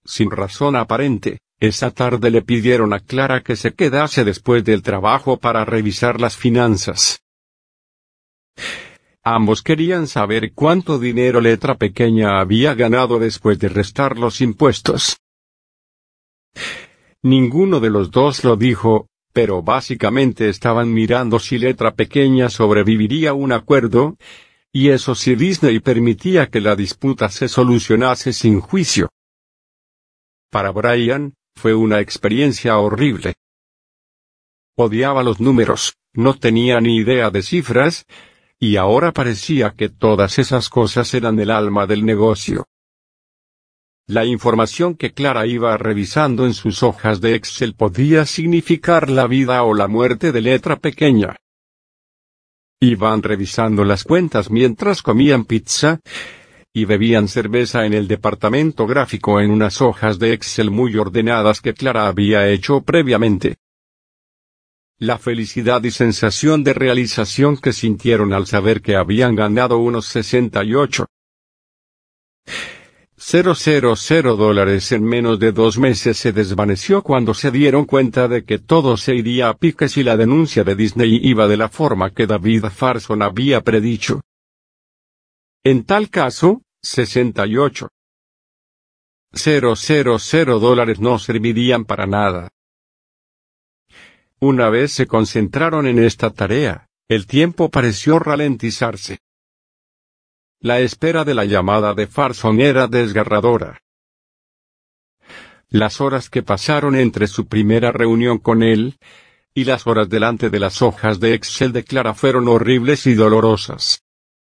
sin razón aparente, esa tarde le pidieron a Clara que se quedase después del trabajo para revisar las finanzas. Ambos querían saber cuánto dinero letra pequeña había ganado después de restar los impuestos. Ninguno de los dos lo dijo, pero básicamente estaban mirando si letra pequeña sobreviviría a un acuerdo, y eso si Disney permitía que la disputa se solucionase sin juicio. Para Brian, fue una experiencia horrible. Odiaba los números, no tenía ni idea de cifras, y ahora parecía que todas esas cosas eran el alma del negocio. La información que Clara iba revisando en sus hojas de Excel podía significar la vida o la muerte de letra pequeña. Iban revisando las cuentas mientras comían pizza y bebían cerveza en el departamento gráfico en unas hojas de Excel muy ordenadas que Clara había hecho previamente. La felicidad y sensación de realización que sintieron al saber que habían ganado unos $68,000 en menos de 2 meses se desvaneció cuando se dieron cuenta de que todo se iría a pique si la denuncia de Disney iba de la forma que David Farson había predicho. En tal caso, $68,000 no servirían para nada. Una vez se concentraron en esta tarea, el tiempo pareció ralentizarse. La espera de la llamada de Farson era desgarradora. Las horas que pasaron entre su primera reunión con él y las horas delante de las hojas de Excel de Clara fueron horribles y dolorosas.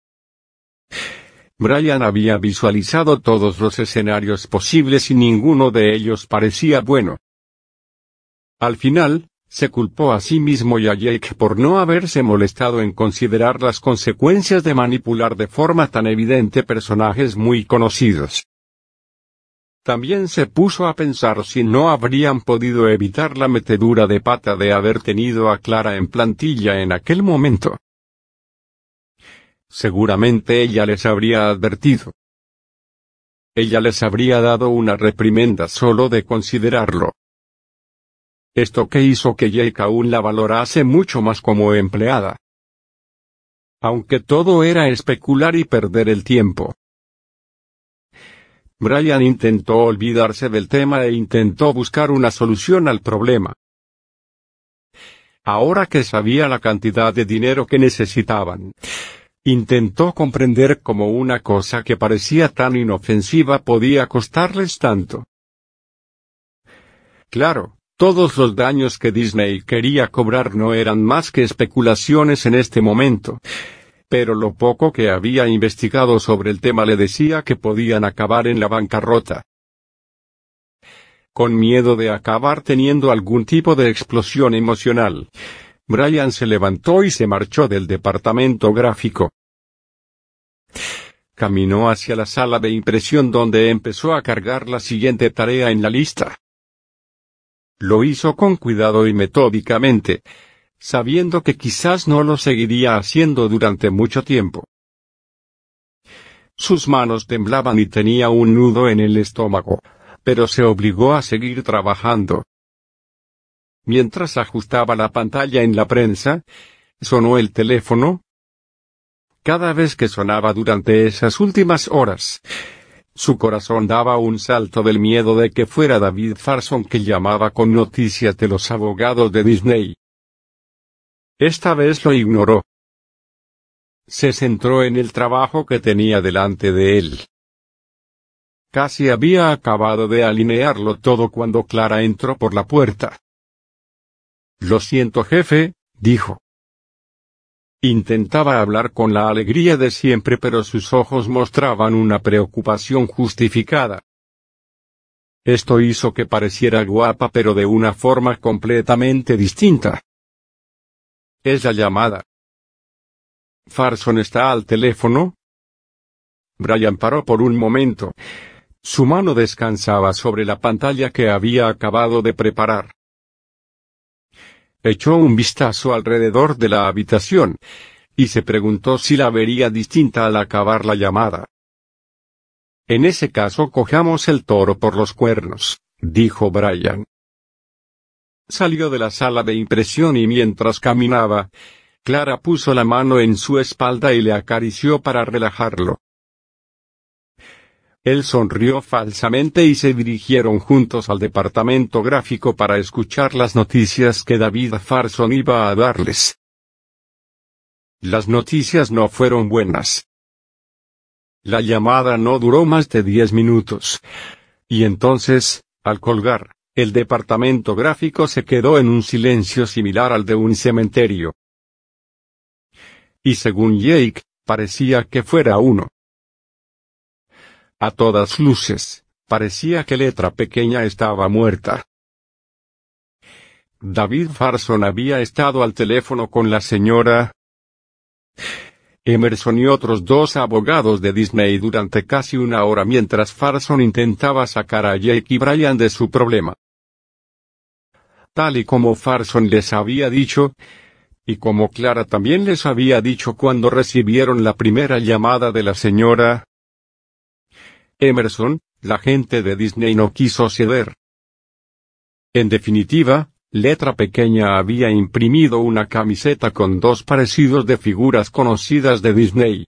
Brian había visualizado todos los escenarios posibles y ninguno de ellos parecía bueno. Al final, se culpó a sí mismo y a Jake por no haberse molestado en considerar las consecuencias de manipular de forma tan evidente personajes muy conocidos. También se puso a pensar si no habrían podido evitar la metedura de pata de haber tenido a Clara en plantilla en aquel momento. Seguramente ella les habría advertido. Ella les habría dado una reprimenda solo de considerarlo. Esto que hizo que Jake aún la valorase mucho más como empleada. Aunque todo era especular y perder el tiempo. Brian intentó olvidarse del tema e intentó buscar una solución al problema. Ahora que sabía la cantidad de dinero que necesitaban, intentó comprender cómo una cosa que parecía tan inofensiva podía costarles tanto. Claro. Todos los daños que Disney quería cobrar no eran más que especulaciones en este momento, pero lo poco que había investigado sobre el tema le decía que podían acabar en la bancarrota. Con miedo de acabar teniendo algún tipo de explosión emocional, Brian se levantó y se marchó del departamento gráfico. Caminó hacia la sala de impresión donde empezó a cargar la siguiente tarea en la lista. Lo hizo con cuidado y metódicamente, sabiendo que quizás no lo seguiría haciendo durante mucho tiempo. Sus manos temblaban y tenía un nudo en el estómago, pero se obligó a seguir trabajando. Mientras ajustaba la pantalla en la prensa, sonó el teléfono. Cada vez que sonaba durante esas últimas horas, su corazón daba un salto del miedo de que fuera David Farson que llamaba con noticias de los abogados de Disney. Esta vez lo ignoró. Se centró en el trabajo que tenía delante de él. Casi había acabado de alinearlo todo cuando Clara entró por la puerta. «Lo siento, jefe», dijo. Intentaba hablar con la alegría de siempre, pero sus ojos mostraban una preocupación justificada. Esto hizo que pareciera guapa, pero de una forma completamente distinta. «¿Es la llamada? ¿Farson está al teléfono?» Brian paró por un momento. Su mano descansaba sobre la pantalla que había acabado de preparar. Echó un vistazo alrededor de la habitación, y se preguntó si la vería distinta al acabar la llamada. En ese caso cojamos el toro por los cuernos, dijo Brian. Salió de la sala de impresión y mientras caminaba, Clara puso la mano en su espalda y le acarició para relajarlo. Él sonrió falsamente y se dirigieron juntos al departamento gráfico para escuchar las noticias que David Farson iba a darles. Las noticias no fueron buenas. La llamada no duró más de 10 minutos. Y entonces, al colgar, el departamento gráfico se quedó en un silencio similar al de un cementerio. Y según Jake, parecía que fuera uno. A todas luces, parecía que Letra Pequeña estaba muerta. David Farson había estado al teléfono con la señora Emerson y otros 2 abogados de Disney durante casi una hora mientras Farson intentaba sacar a Jake y Brian de su problema. Tal y como Farson les había dicho, y como Clara también les había dicho cuando recibieron la primera llamada de la señora Emerson, la gente de Disney no quiso ceder. En definitiva, Letra Pequeña había imprimido una camiseta con 2 parecidos de figuras conocidas de Disney.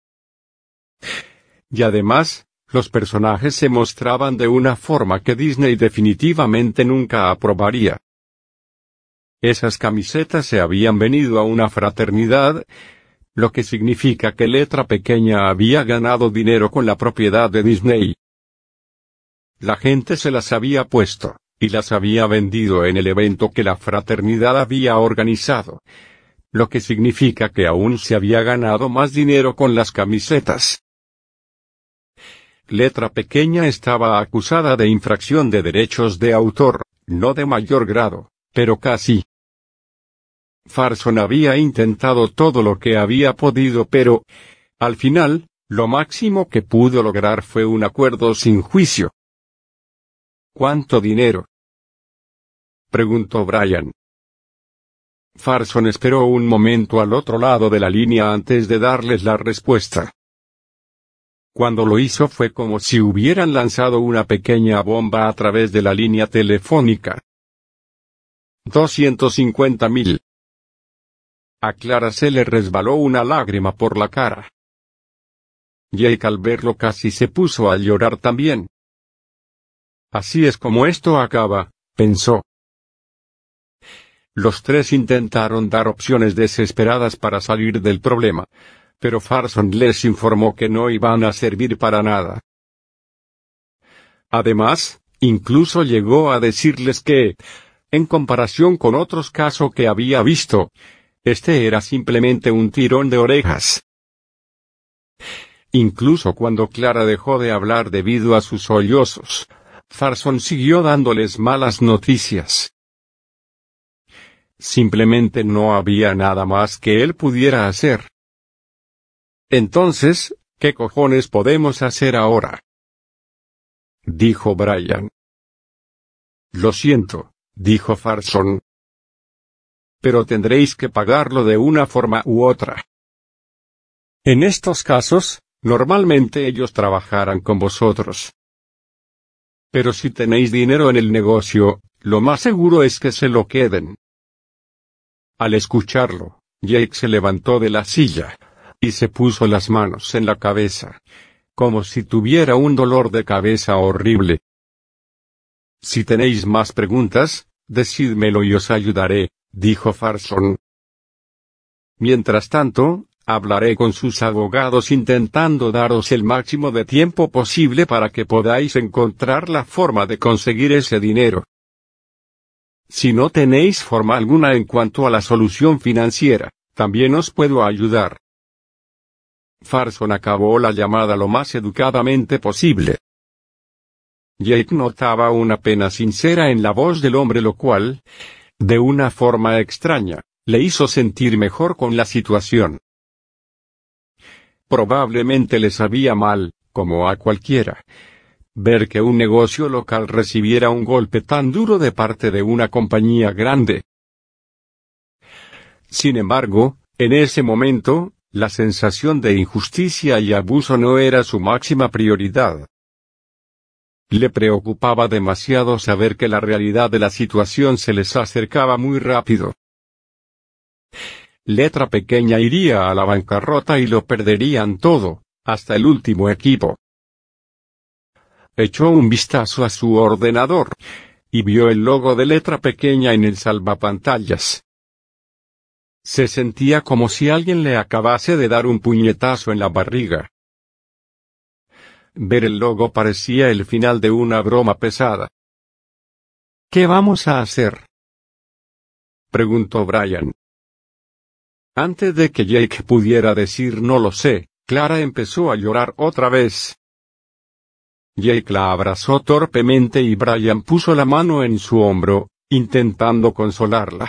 Y además, los personajes se mostraban de una forma que Disney definitivamente nunca aprobaría. Esas camisetas se habían venido a una fraternidad, lo que significa que Letra Pequeña había ganado dinero con la propiedad de Disney. La gente se las había puesto, y las había vendido en el evento que la fraternidad había organizado, lo que significa que aún se había ganado más dinero con las camisetas. Letra Pequeña estaba acusada de infracción de derechos de autor, no de mayor grado, pero casi. Farson había intentado todo lo que había podido pero, al final, lo máximo que pudo lograr fue un acuerdo sin juicio. ¿Cuánto dinero?, preguntó Brian. Farson esperó un momento al otro lado de la línea antes de darles la respuesta. Cuando lo hizo fue como si hubieran lanzado una pequeña bomba a través de la línea telefónica. 250,000. A Clara se le resbaló una lágrima por la cara. Jake al verlo casi se puso a llorar también. Así es como esto acaba, pensó. Los 3 intentaron dar opciones desesperadas para salir del problema, pero Farson les informó que no iban a servir para nada. Además, incluso llegó a decirles que, en comparación con otros casos que había visto, este era simplemente un tirón de orejas. Incluso cuando Clara dejó de hablar debido a sus sollozos, Farson siguió dándoles malas noticias. Simplemente no había nada más que él pudiera hacer. Entonces, ¿qué cojones podemos hacer ahora?, dijo Brian. Lo siento, dijo Farson. Pero tendréis que pagarlo de una forma u otra. En estos casos, normalmente ellos trabajarán con vosotros. Pero si tenéis dinero en el negocio, lo más seguro es que se lo queden. Al escucharlo, Jake se levantó de la silla, y se puso las manos en la cabeza, como si tuviera un dolor de cabeza horrible. Si tenéis más preguntas, decídmelo y os ayudaré, dijo Farson. Mientras tanto, hablaré con sus abogados intentando daros el máximo de tiempo posible para que podáis encontrar la forma de conseguir ese dinero. Si no tenéis forma alguna en cuanto a la solución financiera, también os puedo ayudar. Farson acabó la llamada lo más educadamente posible. Jake notaba una pena sincera en la voz del hombre, lo cual, de una forma extraña, le hizo sentir mejor con la situación. Probablemente le sabía mal, como a cualquiera, ver que un negocio local recibiera un golpe tan duro de parte de una compañía grande. Sin embargo, en ese momento, la sensación de injusticia y abuso no era su máxima prioridad. Le preocupaba demasiado saber que la realidad de la situación se les acercaba muy rápido. Letra Pequeña iría a la bancarrota y lo perderían todo, hasta el último equipo. Echó un vistazo a su ordenador, y vio el logo de Letra Pequeña en el salvapantallas. Se sentía como si alguien le acabase de dar un puñetazo en la barriga. Ver el logo parecía el final de una broma pesada. ¿Qué vamos a hacer?, preguntó Brian. Antes de que Jake pudiera decir no lo sé, Clara empezó a llorar otra vez. Jake la abrazó torpemente y Brian puso la mano en su hombro, intentando consolarla.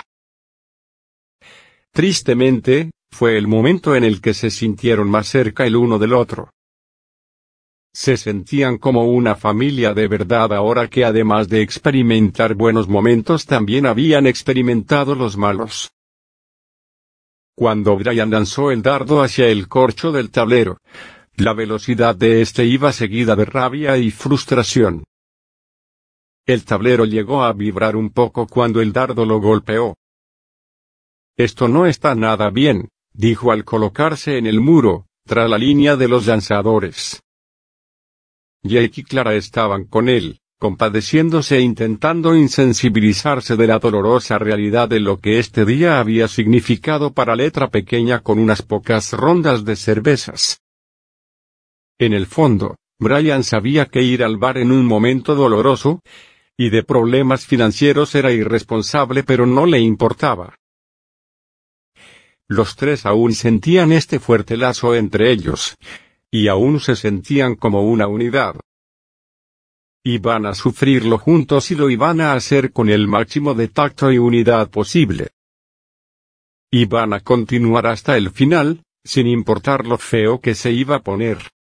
Tristemente, fue el momento en el que se sintieron más cerca el uno del otro. Se sentían como una familia de verdad ahora que además de experimentar buenos momentos también habían experimentado los malos. Cuando Brian lanzó el dardo hacia el corcho del tablero, la velocidad de este iba seguida de rabia y frustración. El tablero llegó a vibrar un poco cuando el dardo lo golpeó. Esto no está nada bien, dijo al colocarse en el muro, tras la línea de los lanzadores. Jake y Clara estaban con él, compadeciéndose e intentando insensibilizarse de la dolorosa realidad de lo que este día había significado para Letra Pequeña con unas pocas rondas de cervezas. En el fondo, Brian sabía que ir al bar en un momento doloroso y de problemas financieros era irresponsable, pero no le importaba. Los tres aún sentían este fuerte lazo entre ellos, y aún se sentían como una unidad. Iban a sufrirlo juntos y lo iban a hacer con el máximo de tacto y unidad posible. Iban a continuar hasta el final, sin importar lo feo que se iba a poner.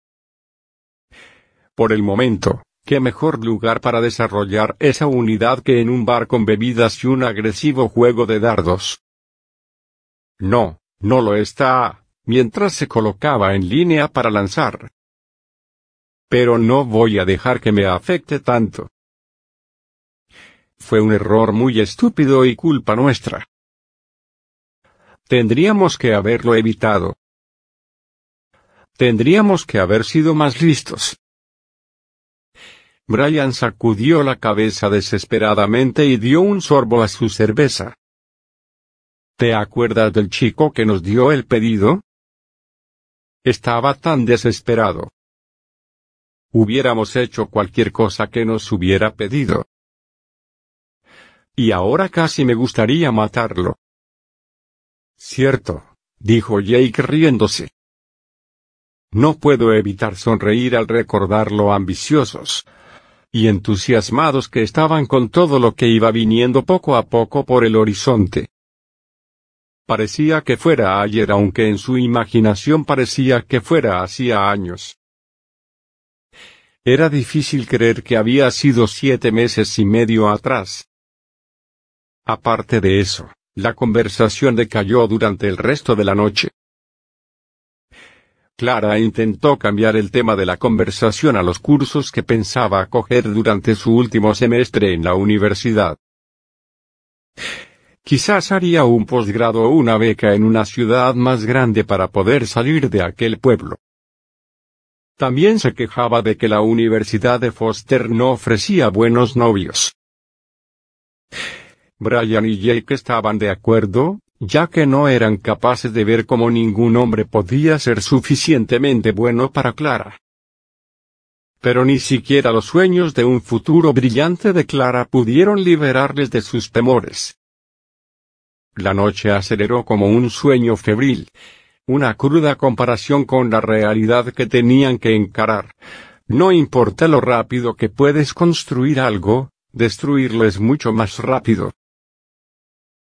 Por el momento, ¿qué mejor lugar para desarrollar esa unidad que en un bar con bebidas y un agresivo juego de dardos? No, no lo está, mientras se colocaba en línea para lanzar. Pero no voy a dejar que me afecte tanto. Fue un error muy estúpido y culpa nuestra. Tendríamos que haberlo evitado. Tendríamos que haber sido más listos. Brian sacudió la cabeza desesperadamente y dio un sorbo a su cerveza. ¿Te acuerdas del chico que nos dio el pedido? Estaba tan desesperado. Hubiéramos hecho cualquier cosa que nos hubiera pedido. Y ahora casi me gustaría matarlo. Cierto, dijo Jake riéndose. No puedo evitar sonreír al recordar lo ambiciosos y entusiasmados que estaban con todo lo que iba viniendo poco a poco por el horizonte. Parecía que fuera ayer, aunque en su imaginación parecía que fuera hacía años. Era difícil creer que había sido 7 meses y medio atrás. Aparte de eso, la conversación decayó durante el resto de la noche. Clara intentó cambiar el tema de la conversación a los cursos que pensaba acoger durante su último semestre en la universidad. Quizás haría un posgrado o una beca en una ciudad más grande para poder salir de aquel pueblo. También se quejaba de que la Universidad de Foster no ofrecía buenos novios. Brian y Jake estaban de acuerdo, ya que no eran capaces de ver cómo ningún hombre podía ser suficientemente bueno para Clara. Pero ni siquiera los sueños de un futuro brillante de Clara pudieron liberarles de sus temores. La noche aceleró como un sueño febril, una cruda comparación con la realidad que tenían que encarar. No importa lo rápido que puedes construir algo, destruirlo es mucho más rápido.